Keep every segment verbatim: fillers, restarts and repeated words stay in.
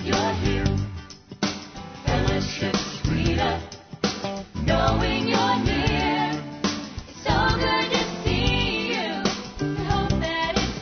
you're here. Fellowship's sweeter, knowing you're near. It's so good to see you. We hope that it's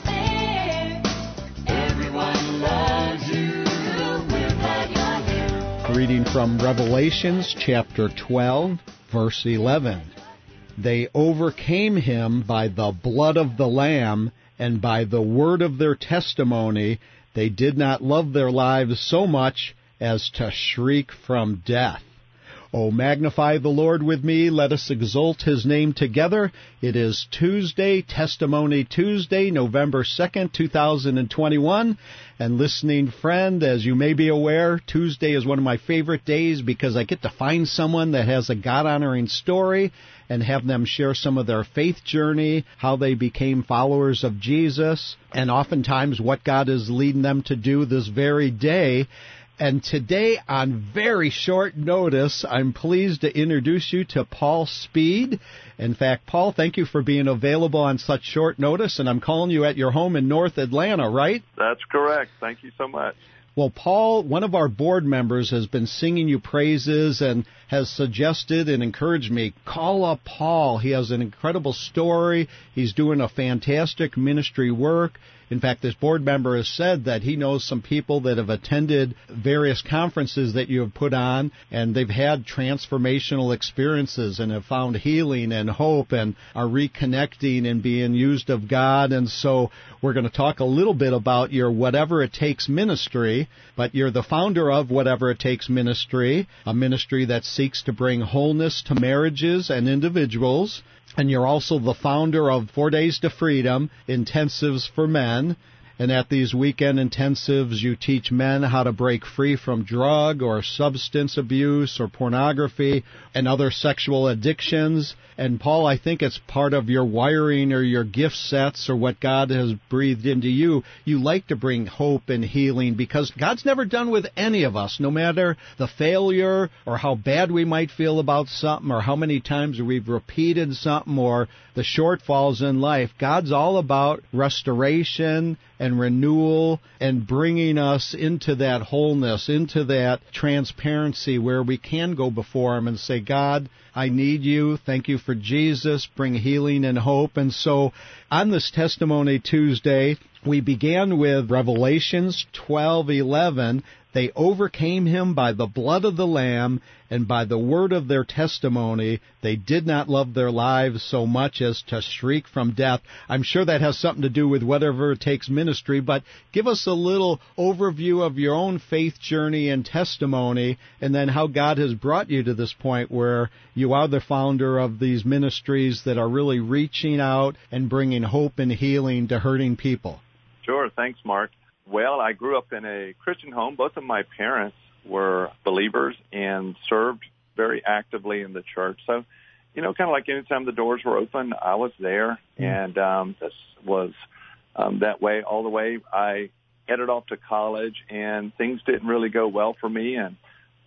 there. Everyone loves you. We're glad you're here. Reading from Revelations chapter twelve, verse eleven. They overcame him by the blood of the Lamb and by the word of their testimony. They did not love their lives so much as to shriek from death. Oh, magnify the Lord with me. Let us exalt his name together. It is Tuesday, Testimony Tuesday, November second, two thousand twenty-one. And listening friend, as you may be aware, Tuesday is one of my favorite days because I get to find someone that has a God-honoring story and have them share some of their faith journey, how they became followers of Jesus, and oftentimes what God is leading them to do this very day. And today, on very short notice, I'm pleased to introduce you to Paul Speed. In fact, Paul, thank you for being available on such short notice, and I'm calling you at your home in North Atlanta, right? That's correct. Thank you so much. Well, Paul, one of our board members has been singing you praises and has suggested and encouraged me, call up Paul. He has an incredible story. He's doing a fantastic ministry work. In fact, this board member has said that he knows some people that have attended various conferences that you have put on, and they've had transformational experiences and have found healing and hope and are reconnecting and being used of God. And so we're going to talk a little bit about your Whatever It Takes ministry, but you're the founder of Whatever It Takes ministry, a ministry that seeks to bring wholeness to marriages and individuals. And you're also the founder of Four Days to Freedom, intensives for men. And at these weekend intensives, you teach men how to break free from drug or substance abuse or pornography and other sexual addictions. And Paul, I think it's part of your wiring or your gift sets or what God has breathed into you. You like to bring hope and healing because God's never done with any of us, no matter the failure or how bad we might feel about something or how many times we've repeated something or the shortfalls in life. God's all about restoration and renewal and bringing us into that wholeness, into that transparency where we can go before Him and say, God, I need you. Thank you for Jesus. Bring healing and hope. And so on this Testimony Tuesday, we began with Revelations twelve eleven. They overcame him by the blood of the Lamb and by the word of their testimony. They did not love their lives so much as to shriek from death. I'm sure that has something to do with Whatever It Takes ministry, but give us a little overview of your own faith journey and testimony, and then how God has brought you to this point where you are the founder of these ministries that are really reaching out and bringing hope and healing to hurting people. Sure. Thanks, Mark. Well, I grew up in a Christian home. Both of my parents were believers and served very actively in the church. So, you know, kind of like anytime the doors were open, I was there. And um, this was um, that way all the way. I headed off to college, and things didn't really go well for me, and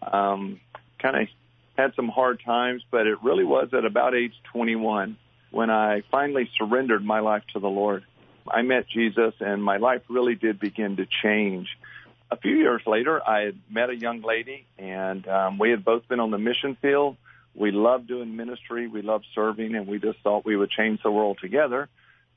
um, kind of had some hard times. But it really was at about age twenty-one when I finally surrendered my life to the Lord. I met Jesus, and my life really did begin to change. A few years later, I had met a young lady, and um, we had both been on the mission field. We loved doing ministry. We loved serving, and we just thought we would change the world together.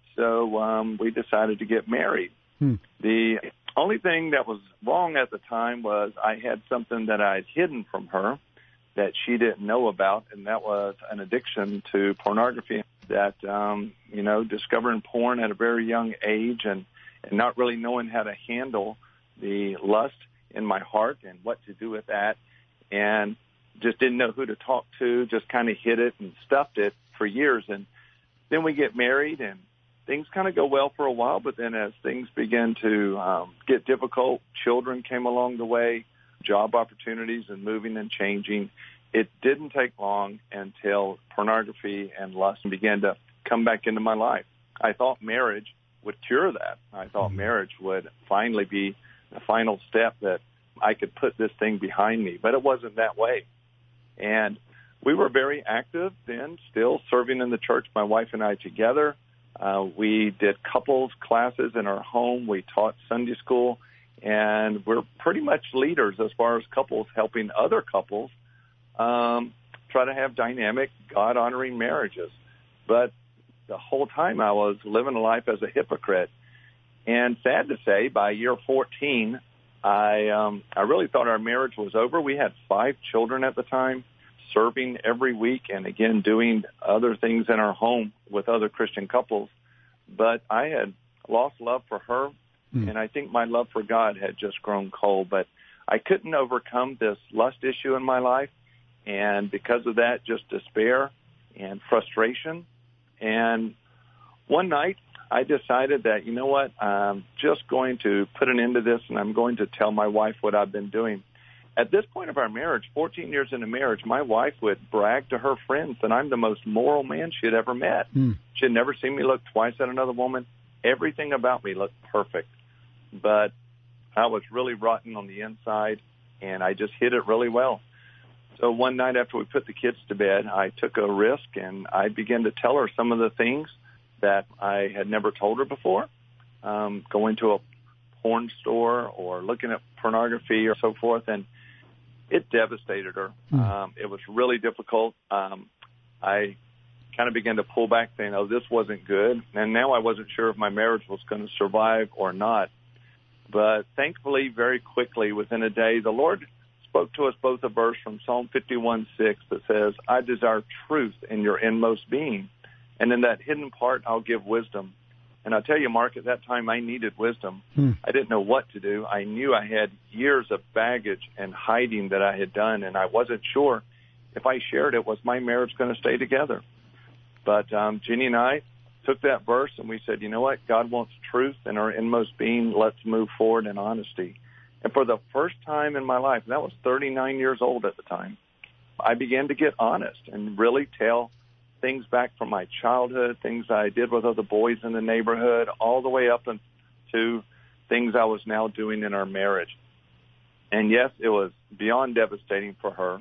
So um, we decided to get married. Hmm. The only thing that was wrong at the time was I had something that I had hidden from her that she didn't know about, and that was an addiction to pornography. That, um, you know, discovering porn at a very young age and, and not really knowing how to handle the lust in my heart and what to do with that, and just didn't know who to talk to, just kind of hid it and stuffed it for years. And then we get married, and things kind of go well for a while, but then as things began to um, get difficult, children came along the way, job opportunities and moving and changing. It didn't take long until pornography and lust began to come back into my life. I thought marriage would cure that. I thought marriage would finally be the final step that I could put this thing behind me, but it wasn't that way. And we were very active then, still serving in the church, my wife and I together. Uh, we did couples classes in our home. We taught Sunday school, and we're pretty much leaders as far as couples helping other couples um, try to have dynamic, God-honoring marriages. But the whole time I was living a life as a hypocrite. And sad to say, by year fourteen, I um, I really thought our marriage was over. We had five children at the time, serving every week, and again doing other things in our home with other Christian couples. But I had lost love for her, mm. and I think my love for God had just grown cold. But I couldn't overcome this lust issue in my life, and because of that, just despair and frustration. And one night, I decided that, you know what, I'm just going to put an end to this, and I'm going to tell my wife what I've been doing. At this point of our marriage, fourteen years into marriage, my wife would brag to her friends that I'm the most moral man she had ever met. Mm. She had never seen me look twice at another woman. Everything about me looked perfect. But I was really rotten on the inside, and I just hid it really well. So one night after we put the kids to bed, I took a risk, and I began to tell her some of the things that I had never told her before, um, going to a porn store or looking at pornography or so forth, and it devastated her. Mm. Um, it was really difficult. Um, I kind of began to pull back, saying, oh, this wasn't good, and now I wasn't sure if my marriage was going to survive or not. But thankfully, very quickly, within a day, the Lord spoke to us both a verse from Psalm fifty-one six that says, I desire truth in your inmost being. And in that hidden part, I'll give wisdom. And I'll tell you, Mark, at that time, I needed wisdom. Hmm. I didn't know what to do. I knew I had years of baggage and hiding that I had done, and I wasn't sure if I shared it, was my marriage going to stay together? But um, Jenny and I took that verse, and we said, you know what? God wants truth in our inmost being. Let's move forward in honesty. And for the first time in my life, and that was thirty-nine years old at the time, I began to get honest and really tell things back from my childhood, things I did with other boys in the neighborhood, all the way up to things I was now doing in our marriage. And yes, it was beyond devastating for her.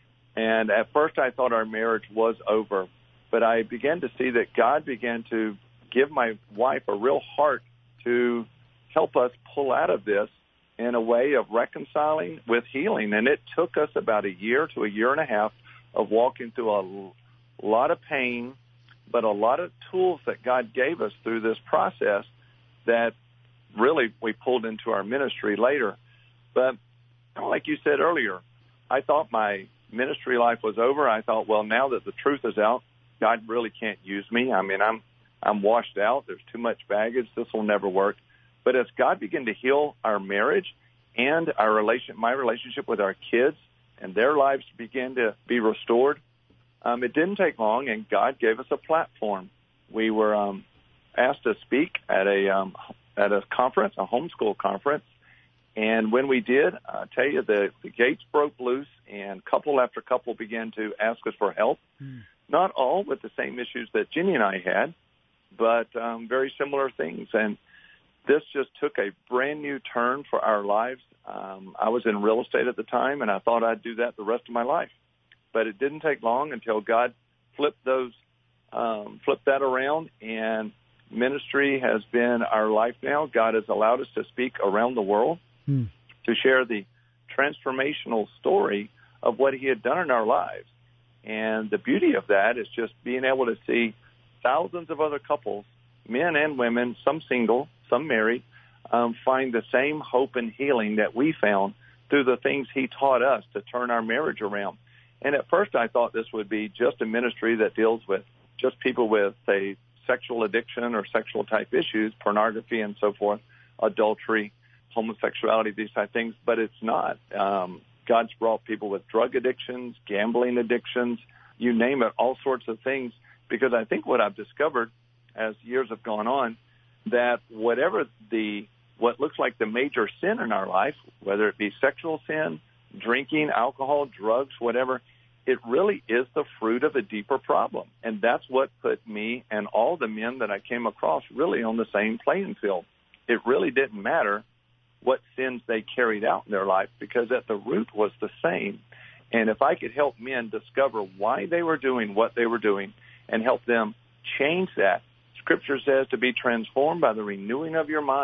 And at first I thought our marriage was over, but I began to see that God began to give my wife a real heart to help us pull out of this in a way of reconciling with healing. And it took us about a year to a year and a half of walking through a A lot of pain, but a lot of tools that God gave us through this process that really we pulled into our ministry later. But like you said earlier, I thought my ministry life was over. I thought, well, now that the truth is out, God really can't use me. I mean, I'm I'm washed out. There's too much baggage. This will never work. But as God began to heal our marriage and our relation, my relationship with our kids, and their lives began to be restored, Um, it didn't take long, and God gave us a platform. We were um, asked to speak at a um, at a conference, a homeschool conference, and when we did, I tell you, the, the gates broke loose, and couple after couple began to ask us for help. Mm. Not all with the same issues that Jenny and I had, but um, very similar things. And this just took a brand new turn for our lives. Um, I was in real estate at the time, and I thought I'd do that the rest of my life. But it didn't take long until God flipped those, um, flipped that around, and ministry has been our life now. God has allowed us to speak around the world mm. to share the transformational story of what He had done in our lives. And the beauty of that is just being able to see thousands of other couples, men and women, some single, some married, um, find the same hope and healing that we found through the things He taught us to turn our marriage around. And at first I thought this would be just a ministry that deals with just people with, say, sexual addiction or sexual type issues, pornography and so forth, adultery, homosexuality, these type of things, but it's not. Um, God's brought people with drug addictions, gambling addictions, you name it, all sorts of things, because I think what I've discovered as years have gone on, that whatever the, what looks like the major sin in our life, whether it be sexual sin, drinking, alcohol, drugs, whatever, it really is the fruit of a deeper problem. And that's what put me and all the men that I came across really on the same playing field. It really didn't matter what sins they carried out in their life, because at the root was the same. And if I could help men discover why they were doing what they were doing and help them change that, Scripture says to be transformed by the renewing of your mind.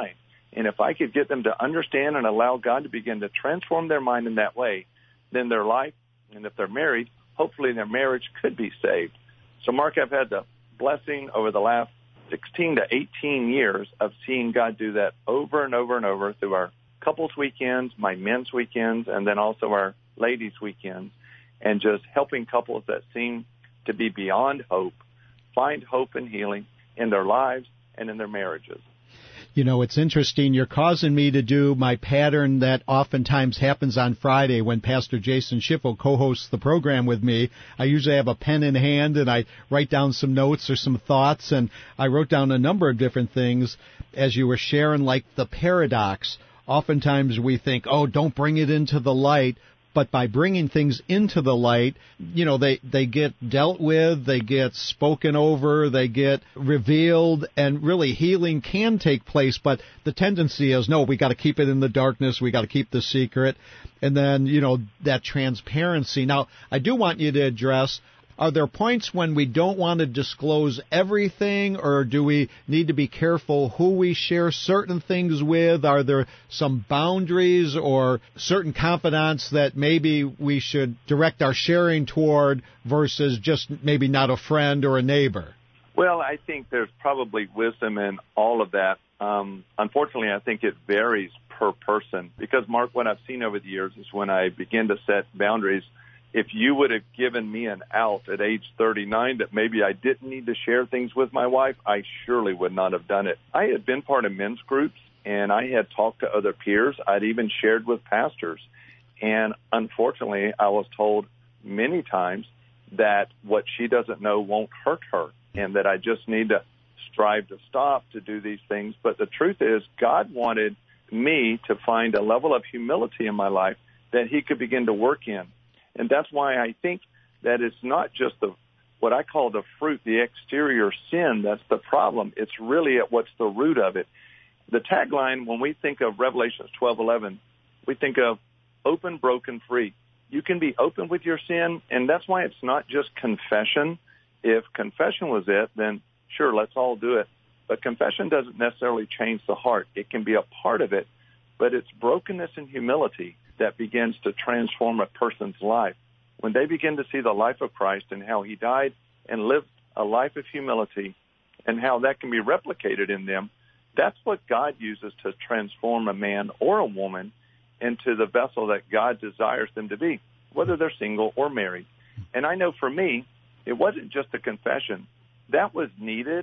And if I could get them to understand and allow God to begin to transform their mind in that way, then their life, and if they're married, hopefully their marriage could be saved. So, Mark, I've had the blessing over the last sixteen to eighteen years of seeing God do that over and over and over through our couples weekends, my men's weekends, and then also our ladies weekends, and just helping couples that seem to be beyond hope find hope and healing in their lives and in their marriages. You know, it's interesting. You're causing me to do my pattern that oftentimes happens on Friday when Pastor Jason Schiffel co-hosts the program with me. I usually have a pen in hand and I write down some notes or some thoughts, and I wrote down a number of different things as you were sharing, like the paradox. Oftentimes we think, oh, don't bring it into the light. But by bringing things into the light, you know, they, they get dealt with, they get spoken over, they get revealed, and really healing can take place. But the tendency is, no, we got to keep it in the darkness, we got to keep the secret. And then, you know, that transparency. Now, I do want you to address, are there points when we don't want to disclose everything, or do we need to be careful who we share certain things with? Are there some boundaries or certain confidants that maybe we should direct our sharing toward versus just maybe not a friend or a neighbor? Well, I think there's probably wisdom in all of that. Um, unfortunately, I think it varies per person because, Mark, what I've seen over the years is when I begin to set boundaries, if you would have given me an out at age thirty-nine that maybe I didn't need to share things with my wife, I surely would not have done it. I had been part of men's groups, and I had talked to other peers. I'd even shared with pastors. And unfortunately, I was told many times that what she doesn't know won't hurt her, and that I just need to strive to stop to do these things. But the truth is, God wanted me to find a level of humility in my life that he could begin to work in. And that's why I think that it's not just the what I call the fruit, the exterior sin, that's the problem. It's really at what's the root of it. The tagline, when we think of Revelation twelve eleven, we think of open, broken, free. You can be open with your sin, and that's why it's not just confession. If confession was it, then sure, let's all do it. But confession doesn't necessarily change the heart. It can be a part of it, but it's brokenness and humility that begins to transform a person's life. When they begin to see the life of Christ and how he died and lived a life of humility and how that can be replicated in them, that's what God uses to transform a man or a woman into the vessel that God desires them to be, whether they're single or married. And I know for me, it wasn't just a confession. That was needed.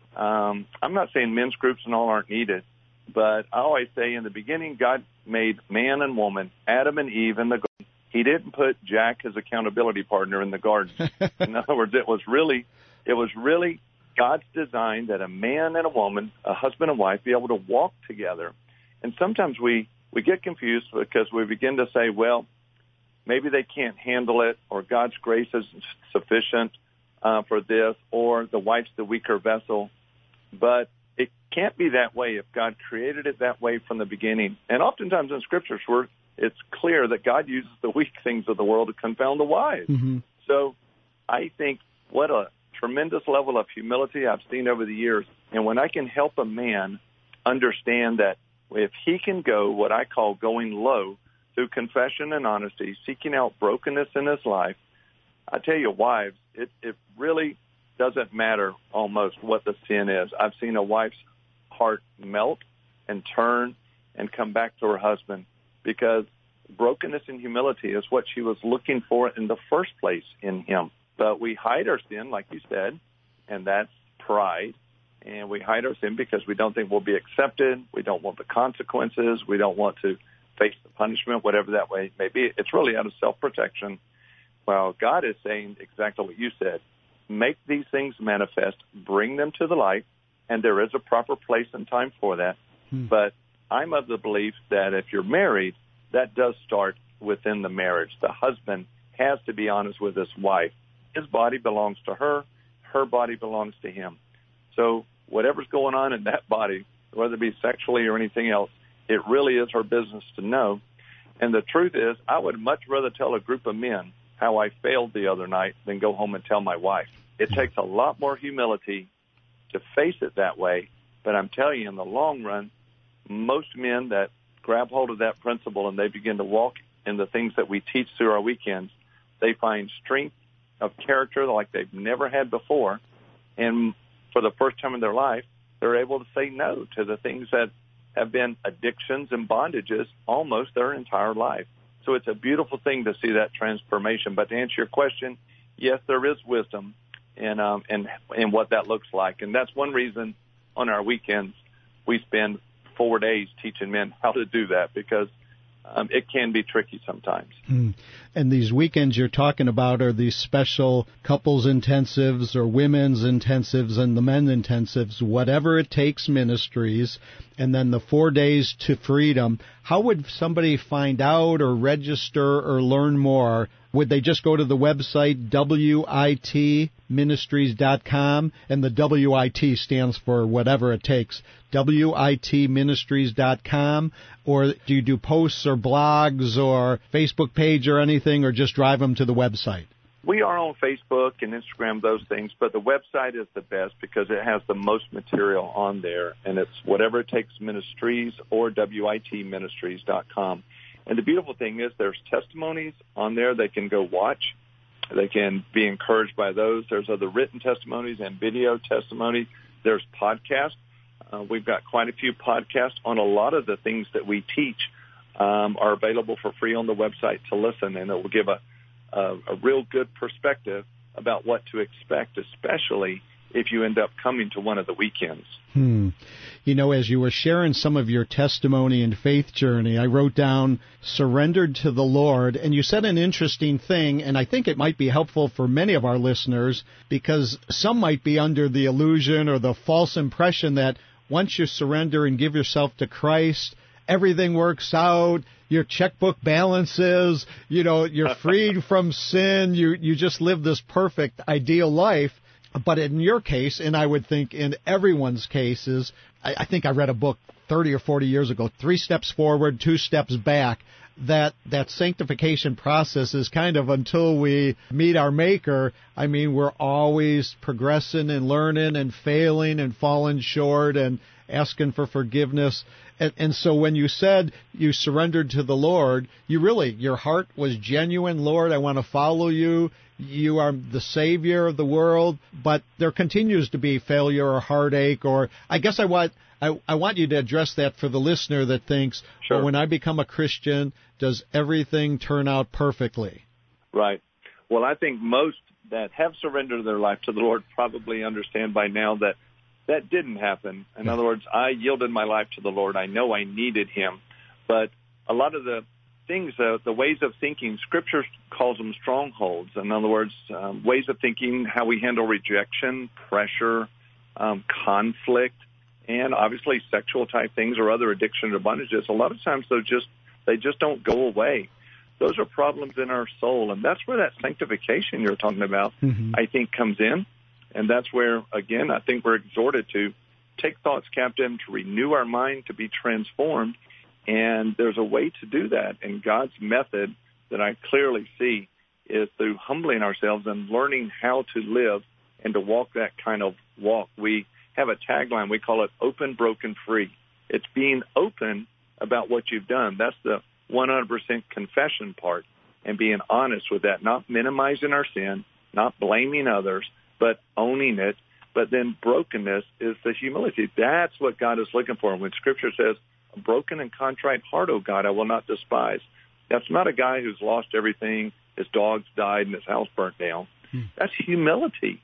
Um, I'm not saying men's groups and all aren't needed, but I always say in the beginning, God made man and woman, Adam and Eve in the garden. He didn't put Jack, his accountability partner, in the garden. In other words, it was really, it was really God's design that a man and a woman, a husband and wife, be able to walk together. And sometimes we, we get confused because we begin to say, well, maybe they can't handle it, or God's grace is sufficient uh, for this, or the wife's the weaker vessel. But it can't be that way if God created it that way from the beginning. And oftentimes in Scriptures, where it's clear that God uses the weak things of the world to confound the wise. Mm-hmm. So I think what a tremendous level of humility I've seen over the years. And when I can help a man understand that if he can go what I call going low through confession and honesty, seeking out brokenness in his life, I tell you, wives, it, it really doesn't matter almost what the sin is. I've seen a wife's heart melt and turn and come back to her husband because brokenness and humility is what she was looking for in the first place in him. But we hide our sin, like you said, and that's pride. And we hide our sin because we don't think we'll be accepted. We don't want the consequences. We don't want to face the punishment, whatever that way may be. It's really out of self-protection. Well, God is saying exactly what you said. Make these things manifest, bring them to the light, and there is a proper place and time for that. Hmm. But I'm of the belief that if you're married, that does start within the marriage. The husband has to be honest with his wife. His body belongs to her. Her body belongs to him. So whatever's going on in that body, whether it be sexually or anything else, it really is her business to know. And the truth is, I would much rather tell a group of men how I failed the other night than go home and tell my wife. It takes a lot more humility to face it that way. But I'm telling you, in the long run, most men that grab hold of that principle and they begin to walk in the things that we teach through our weekends, they find strength of character like they've never had before. And for the first time in their life, they're able to say no to the things that have been addictions and bondages almost their entire life. So it's a beautiful thing to see that transformation. But to answer your question, yes, there is wisdom in, um, in, in what that looks like. And that's one reason on our weekends we spend four days teaching men how to do that, because Um, it can be tricky sometimes. Mm. And these weekends you're talking about are these special couples intensives or women's intensives and the men intensives, whatever it takes ministries, and then the four days to freedom. How would somebody find out or register or learn more? Would they just go to the website W I T ministries dot com, and the W I T stands for whatever it takes, W I T ministries dot com, or do you do posts or blogs or Facebook page or anything, or just drive them to the website? We are on Facebook and Instagram, those things, but the website is the best because it has the most material on there, and it's Whatever It Takes Ministries or W I T ministries dot com. And the beautiful thing is there's testimonies on there they can go watch. They can be encouraged by those. There's other written testimonies and video testimonies. There's podcasts. Uh, we've got quite a few podcasts on a lot of the things that we teach um, are available for free on the website to listen, and it will give a, a, a real good perspective about what to expect, especially if you end up coming to one of the weekends. Hmm. You know, as you were sharing some of your testimony and faith journey, I wrote down surrendered to the Lord, and you said an interesting thing, and I think it might be helpful for many of our listeners, because some might be under the illusion or the false impression that once you surrender and give yourself to Christ, everything works out, your checkbook balances, you know, you're freed from sin, you, you just live this perfect, ideal life. But in your case, and I would think in everyone's cases, I, I think I read a book thirty or forty years ago, three steps forward, two steps back, that that sanctification process is kind of until we meet our Maker. I mean, we're always progressing and learning and failing and falling short and asking for forgiveness. And, and so when you said you surrendered to the Lord, you really, your heart was genuine. Lord, I want to follow you. You are the Savior of the world, but there continues to be failure or heartache, or I guess I want I, I want you to address that for the listener that thinks, sure, well, when I become a Christian, does everything turn out perfectly? Right. Well, I think most that have surrendered their life to the Lord probably understand by now that that didn't happen. In yeah. other words, I yielded my life to the Lord. I know I needed Him, but a lot of the things, uh, the ways of thinking, Scripture calls them strongholds. In other words, um, ways of thinking, how we handle rejection, pressure, um, conflict, and obviously sexual type things or other addiction or bondages. A lot of times, though, just they just don't go away. Those are problems in our soul, and that's where that sanctification you're talking about, mm-hmm. I think, comes in. And that's where, again, I think we're exhorted to take thoughts captive, to renew our mind, to be transformed. And there's a way to do that. And God's method that I clearly see is through humbling ourselves and learning how to live and to walk that kind of walk. We have a tagline. We call it open, broken, free. It's being open about what you've done. That's the one hundred percent confession part, and being honest with that, not minimizing our sin, not blaming others, but owning it. But then brokenness is the humility. That's what God is looking for. When Scripture says, a broken and contrite heart, O God, I will not despise. That's not a guy who's lost everything, his dogs died, and his house burnt down. Hmm. That's humility.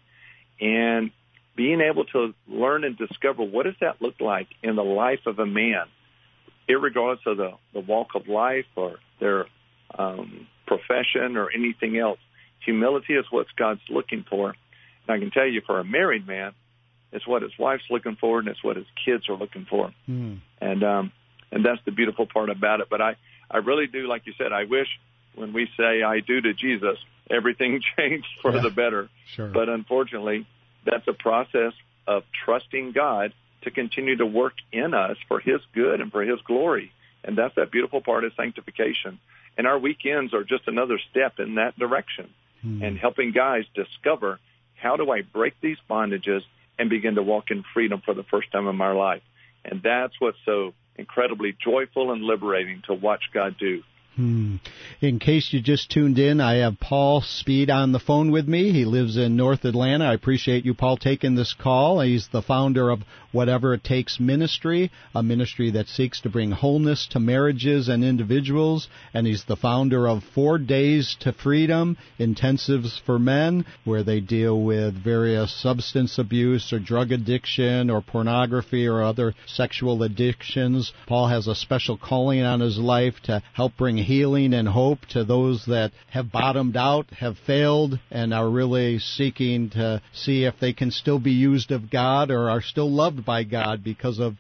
And being able to learn and discover what does that look like in the life of a man, irregardless of the, the walk of life or their um, profession or anything else. Humility is what God's looking for. And I can tell you, for a married man, it's what his wife's looking for, and it's what his kids are looking for. Mm. And um, and that's the beautiful part about it. But I, I really do, like you said, I wish when we say I do to Jesus, everything changed for yeah, the better. Sure. But unfortunately, that's a process of trusting God to continue to work in us for His good and for His glory. And that's that beautiful part of sanctification. And our weekends are just another step in that direction, mm. and helping guys discover, how do I break these bondages and begin to walk in freedom for the first time in my life? And that's what's so incredibly joyful and liberating to watch God do. Hmm. In case you just tuned in, I have Paul Speed on the phone with me. He lives in North Atlanta. I appreciate you, Paul, taking this call. He's the founder of Whatever It Takes Ministry, a ministry that seeks to bring wholeness to marriages and individuals. And he's the founder of Four Days to Freedom, intensives for men, where they deal with various substance abuse or drug addiction or pornography or other sexual addictions. Paul has a special calling on his life to help bring healing and hope to those that have bottomed out, have failed, and are really seeking to see if they can still be used of God or are still loved by God because of...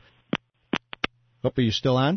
Hope, are you still on?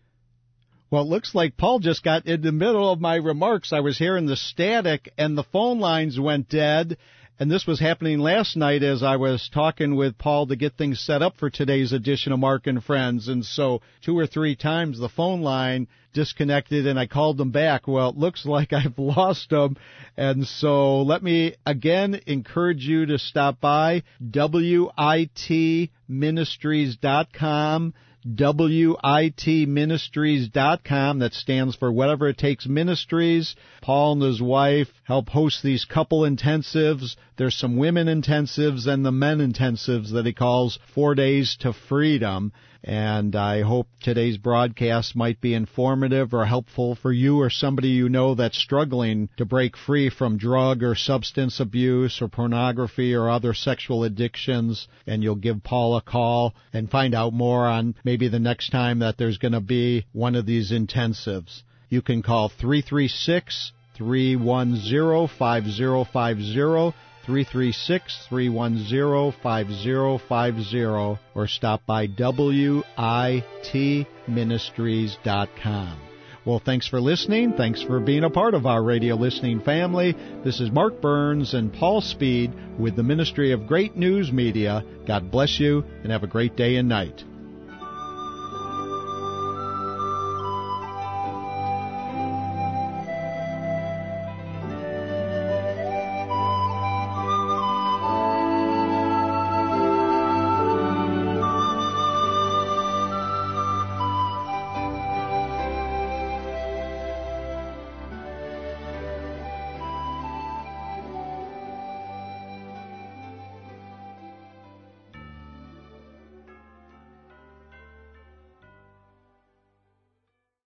Well, it looks like Paul just got in the middle of my remarks. I was hearing the static, and the phone lines went dead. And this was happening last night as I was talking with Paul to get things set up for today's edition of Mark and Friends. And so two or three times the phone line disconnected and I called them back. Well, it looks like I've lost them. And so let me again encourage you to stop by W I T ministries dot com. W I T ministries dot com. That stands for Whatever It Takes Ministries. Paul and his wife help host these couple intensives. There's some women intensives and the men intensives that he calls Four Days to Freedom. And I hope today's broadcast might be informative or helpful for you or somebody you know that's struggling to break free from drug or substance abuse or pornography or other sexual addictions. And you'll give Paul a call and find out more on maybe the next time that there's going to be one of these intensives. You can call three three six, three one zero, five zero five zero. three three six, three one zero, five zero five zero, or stop by W I T ministries dot com. Well, thanks for listening. Thanks for being a part of our radio listening family. This is Mark Burns and Paul Speed with the Ministry of Great News Media. God bless you and have a great day and night.